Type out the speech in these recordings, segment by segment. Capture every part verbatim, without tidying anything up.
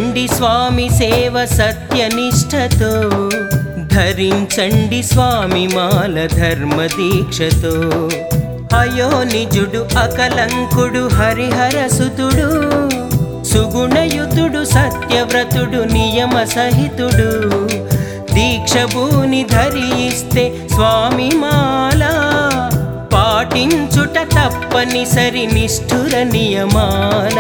చెయ్యండి స్వామి సేవ సత్యనిష్టతో, ధరించండి స్వామి మాల ధర్మ దీక్షతో. అయోనిజుడు అకలంకుడు హరిహరసుతుడు, సుగుణయుతుడు సత్యవ్రతుడు నియమ సహితుడు. దీక్షభూని ధరిస్తే స్వామి మాల, పాటించుట తప్పనిసరి నిష్ఠుర నియమాల.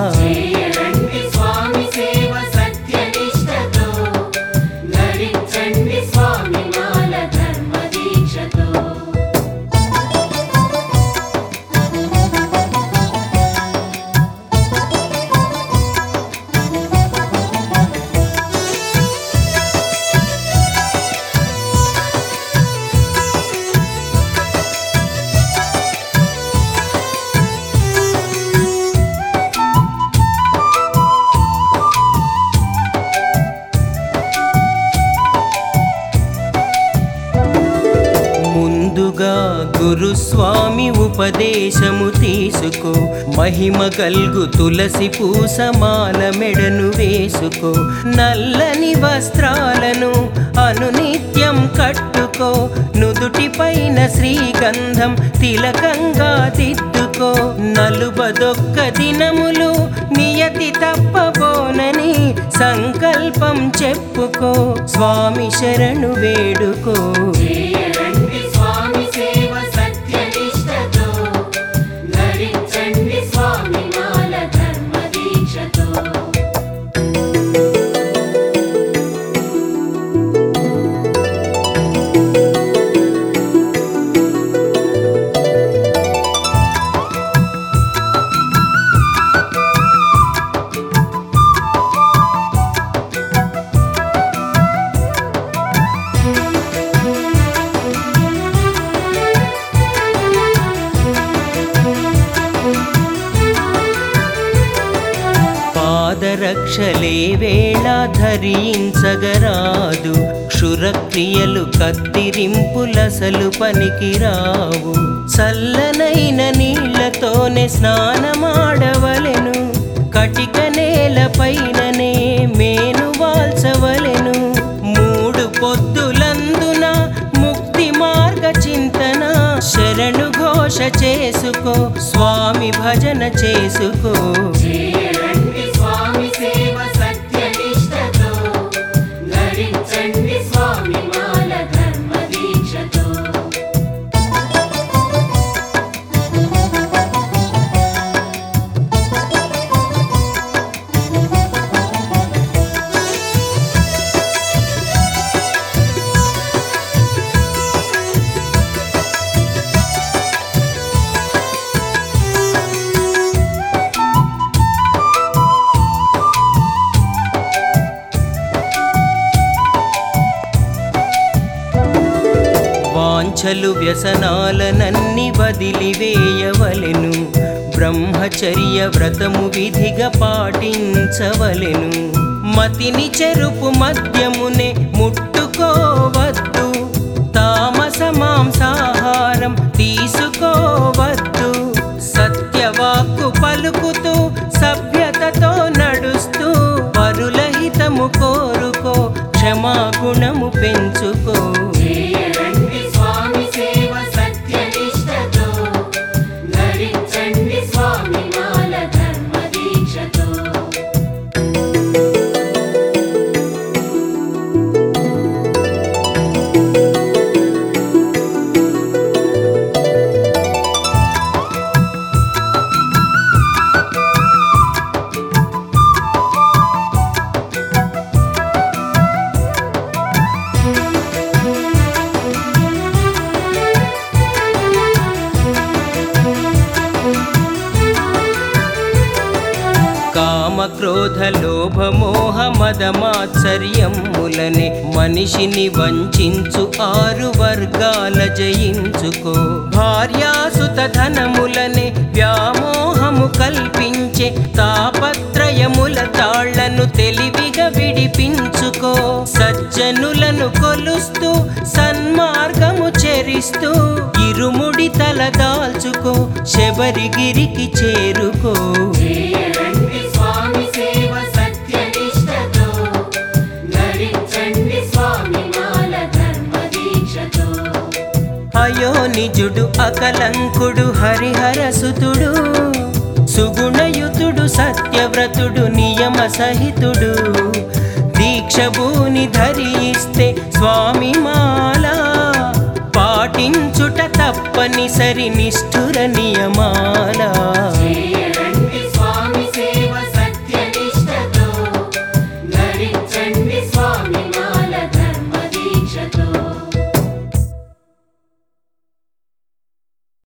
ముందుగా గురుస్వామి ఉపదేశము తీసుకో, మహిమ గల్గు తులసి పూసమాల మెడను వేసుకో. నల్లని వస్త్రాలను అనునిత్యం కట్టుకో, నుదుటి పైన శ్రీగంధం తిలకంగా దిద్దుకో. నలుబదొక్క దినములు నియతి తప్పబోనని సంకల్పం చెప్పుకో, స్వామి శరణు వేడుకో. పాదరక్షలే వేళ ధరించగరాదు, క్షురక్రియలు కత్తిరింపులసలు పనికిరావు. చల్లనైన నీళ్లతోనే స్నానమాడవలెను, కటిక నేల పైననే మేను వాల్చవలెను. మూడు పొద్దులందున ముక్తి మార్గ చింతన, శరణు ఘోష చేసుకో, స్వామి భజన చేసుకో. వాంఛలు వ్యసనాలనన్ని వదిలివేయవలెను, బ్రహ్మచర్య వ్రతము విధిగా పాటించవలెను. మతిని చెరుపు మద్యమునే ముట్టుకోవద్దు, తామస మాంసాహారం తీసుకోవద్దు. సత్యవాక్కు పలుకుతూ సభ్యతతో నడుస్తూ, పరుల హితము కోరుకో, క్షమాగుణము పెంచుకో. క్రోధ లోభ మోహ మదమాత్సర్యములనే మనిషిని వంచించు ఆరు వర్గాల జయించుకో. భార్యాసుత ధనములనే వ్యామోహము కల్పించే తాపత్రయముల తాళ్లను తెలివిగా విడిపించుకో. సజ్జనులను కొలుస్తూ సన్మార్గము చెరిస్తూ, ఇరుముడి తల దాల్చుకో, శబరిగిరికి చేరుకో. స్వామి సేవ సత్యనిష్ట ఆయోనిజుడు అకలంకుడు హరిహరసుతుడు సుగుణయుతుడు సత్యవ్రతుడు నియమ సహితుడు దీక్షభూని ధరిస్తే స్వామి మాల పాటించుట తప్పనిసరి నిష్ఠుర నియమాల